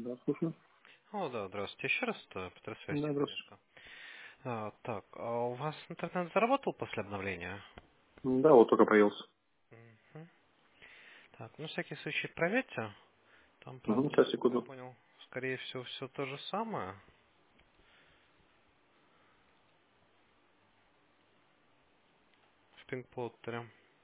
Да, слушаю. О, да, здравствуйте. Еще раз Петр связь Да, здравствуйте. немножко. Так, а у вас интернет заработал после обновления? Да, вот только появился. Мгм. Так, на всякий случай проверьте. Там, Угу, правда, сейчас, насколько я секунду. понял, скорее всего, все то же самое в пинг-плоттере.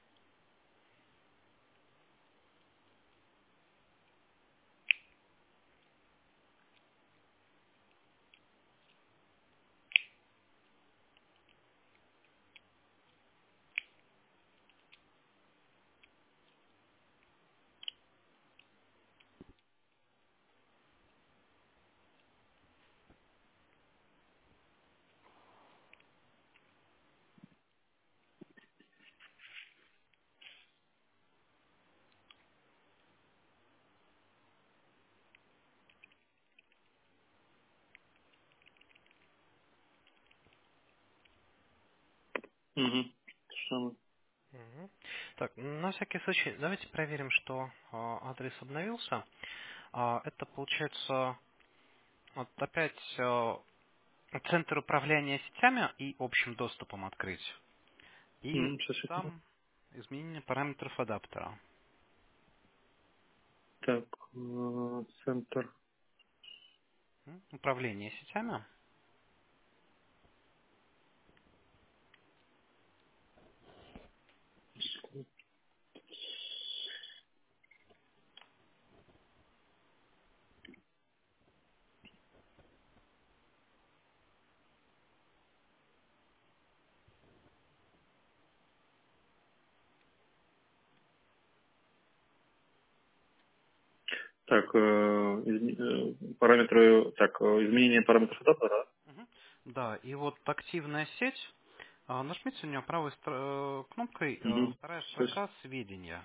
Угу. Самое. Мгм. Так, на всякий случай, давайте проверим, что адрес обновился. Это получается вот опять центр управления сетями и общим доступом открыть. И Угу, сейчас, секунду. там изменение параметров адаптера. Так, центр. Управление сетями. Так, параметры, так, изменение параметров адаптера, Мгм. Да, и вот активная сеть. Нажмите на нее правой кнопкой, да? Угу. вторая Сейчас. строка сведения.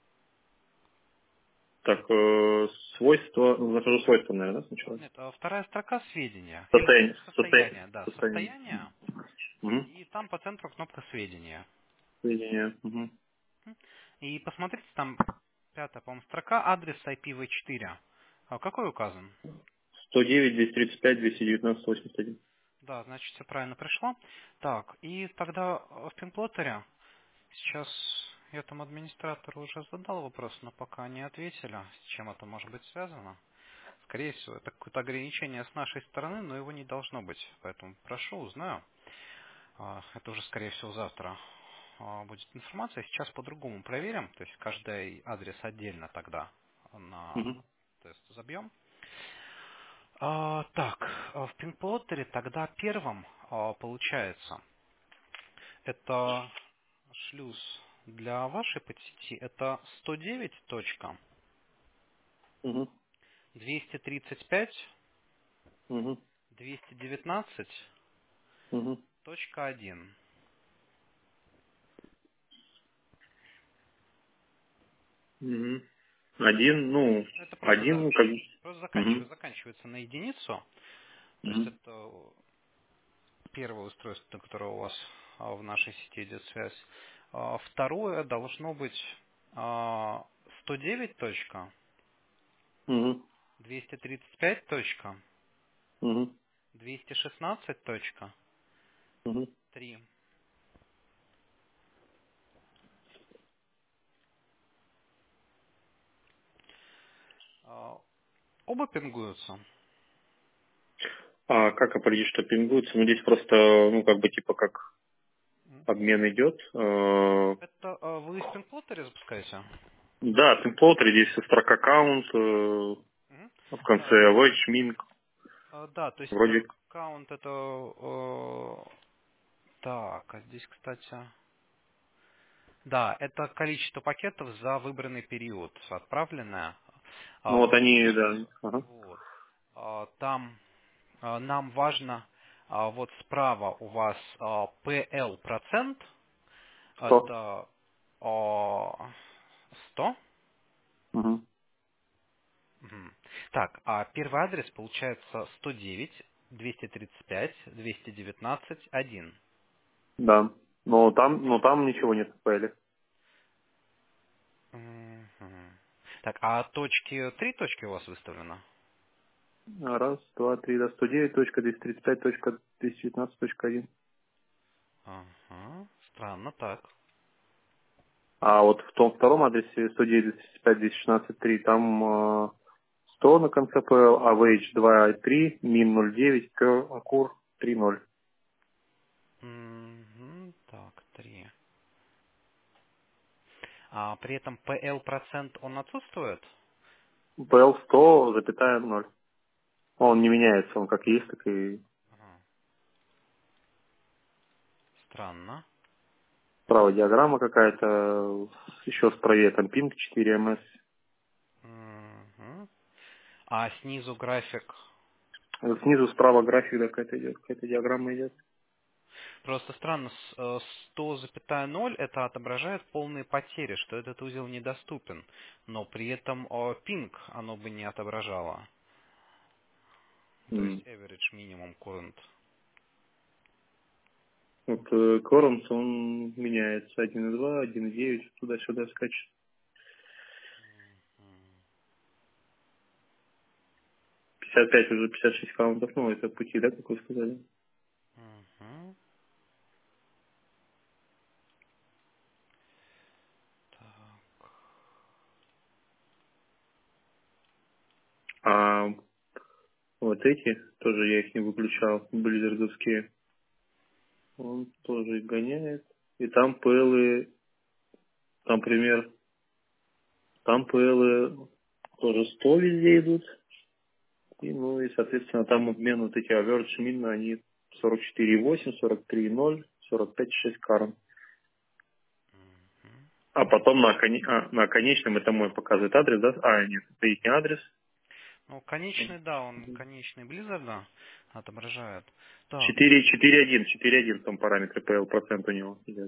Так, свойства, ну, нахожу свойства, наверное, да, сначала? Нет, вторая строка сведения. Или Состояние. состояние, да, Состояние. состояние. Угу. И там по центру кнопка сведения. Сведения. Угу. И посмотрите, там пятая, по-моему, строка, адрес IPv4. Какой указан? 109, 235, 219, 81. Да, значит, все правильно пришло. Так, и тогда в пинплоттере сейчас я там администратору уже задал вопрос, но пока не ответили, с чем это может быть связано. Скорее всего, это какое-то ограничение с нашей стороны, но его не должно быть. Поэтому прошу, узнаю. Это уже, скорее всего, завтра будет информация. Сейчас по-другому проверим. То есть каждый адрес отдельно тогда на Угу. тест забьем. Так, в пинг-плоттере тогда первым получается это шлюз для вашей подсети. Это Угу. 109.235.219.1. Угу. Угу. Угу. Один, ну, Это просто, один, да, ну, как... просто Угу. заканчивается на единицу. То есть Угу. это первое устройство, на которое у вас в нашей сети идет связь. Второе должно быть Угу. 109.235.216.3. Угу. Угу. Оба пингуются. А как определить, что пингуется? Ну, здесь просто, ну, как бы, типа, как обмен идет. Это вы из пинг-плоттере запускаете? Да, темплотер, здесь строка аккаунт, Мгм. в конце Да, wedge, min, да, то есть вроде. аккаунт это... так, а здесь, кстати... Да, это количество пакетов за выбранный период отправленное. Ну, вот они, Получается, да. Ага. вот. Там нам важно, вот справа у вас PL процент, 100. это 100. Угу. Мгм. Так, а первый адрес получается 109.235.219.1. Да. Но там ничего нет в PL. Мгм. Так, а точки, три точки у вас выставлено? Раз, два, три, да, 109.235.219.1. Ага, странно так. А вот в том втором адресе 109.235.216.3, там 100 на конце PL, AVH 2.3, min 09, кур 3.0. Мгм, так, 3. А при этом PL процент он отсутствует? PL 100, запятая 0. Он не меняется, он как есть, так и Ага, странно. справа диаграмма какая-то, еще справее там пинг 4ms. Мгм. А снизу график. Снизу справа график, да, какая-то диаграмма идет. Просто странно, 100,0 это отображает полные потери, что этот узел недоступен. Но при этом пинг оно бы не отображало. То есть average minimum current. Вот Корумс, он меняется 1.2, 1.9, туда-сюда скачет. 55 уже 56 каунтов, ну, это пути, да, как вы сказали? Мгм. Так. А вот эти, тоже я их не выключал, близзардовские, он тоже их гоняет. И там ПЛы, там пример, там ПЛы тоже 100 везде идут. И, ну, и, соответственно, там обмен вот эти average min, они 44,8, 43,0, 45,6 карм. А потом на конечном, это мой показывает адрес, да? А, нет, это их не адрес. Ну, конечный, да, он конечный Blizzard отображает. Так, 4,1 в том параметре PL процент у него идет.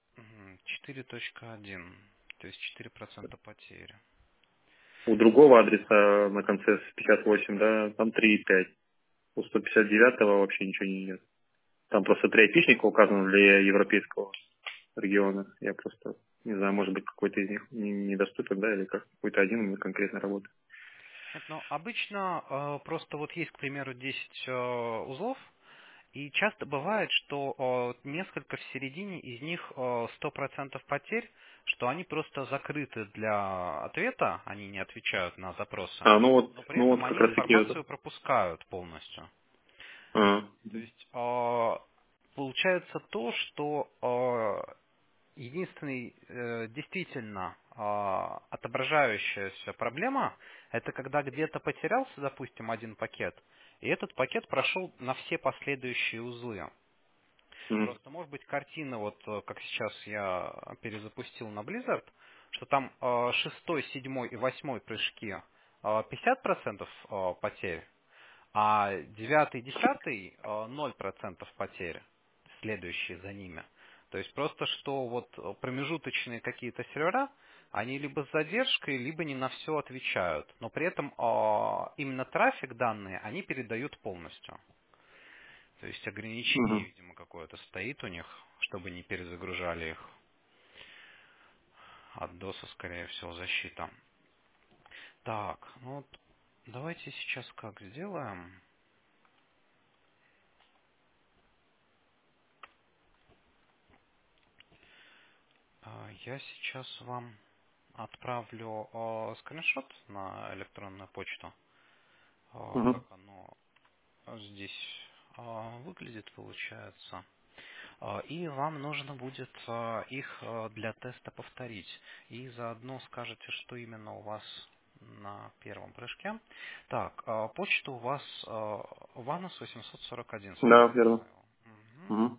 4.1, то есть 4% потери. У другого адреса на конце с 58, да, там 3,5. У 159 вообще ничего не идет. Там просто 3 опишника указано для европейского региона. Я просто не знаю, может быть, какой-то из них недоступен, да, или как какой-то один конкретно работает. Нет, ну, обычно просто вот есть, к примеру, 10 узлов, и часто бывает, что несколько в середине, из них 100% потерь, что они просто закрыты для ответа, они не отвечают на запросы, А, но при ну этом вот как они раз таки это. информацию пропускают полностью. А, То есть получается то, что единственный действительно отображающаяся проблема, это когда где-то потерялся, допустим, один пакет, и этот пакет прошел на все последующие узлы. м, Просто может быть картина, вот как сейчас я перезапустил на Blizzard, что там шестой, седьмой и восьмой прыжки 50% потерь, а девятый, десятый 0% потерь, следующие за ними. То есть просто что вот промежуточные какие-то сервера, они либо с задержкой, либо не на все отвечают. Но при этом именно трафик данные они передают полностью. То есть ограничение, мгм. видимо, какое-то стоит у них, чтобы не перезагружали их. От доса, скорее всего, защита. Так, ну вот давайте сейчас как сделаем. Я сейчас вам отправлю скриншот на электронную почту, как Мгм. оно здесь выглядит, получается. И вам нужно будет их для теста повторить. И заодно скажете, что именно у вас на первом прыжке. Так, почта у вас Ванус 841, Да, судя по верно. имейлу. Мгм. Мгм.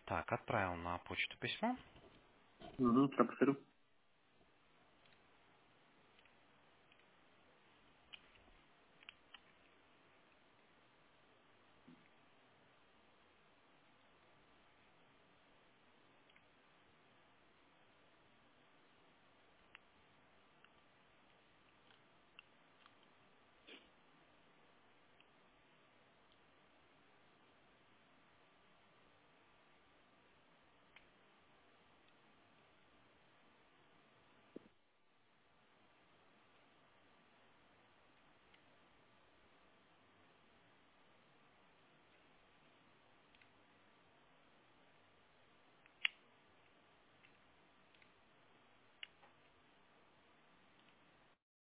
Так, отправил на почту письмо. Угу, так, посмотрю.